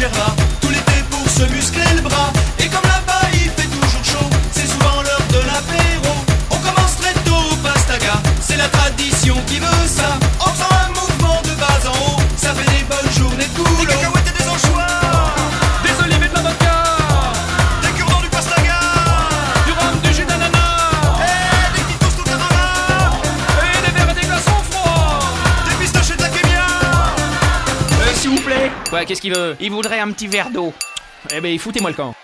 Gervas, tout l'été pour se muscler le bras. Et comme là-bas il fait toujours chaud, c'est souvent l'heure de l'apéro. On commence très tôt au Pastaga, c'est la tradition qui veut ça. En faisant un mouvement de bas en haut, ça fait des bonnes journées de boulot. Des cacahuètes et des anchois, Des olives et de la vodka, des cure-dents du Pastaga, du rhum, du jus d'ananas, et des petits toasts au tarara, et des verres et des glaçons froids. des pistaches et de la kémia. S'il vous plaît. Ouais, qu'est-ce qu'il veut? Il voudrait un petit verre d'eau. Eh ben, foutez-moi le camp.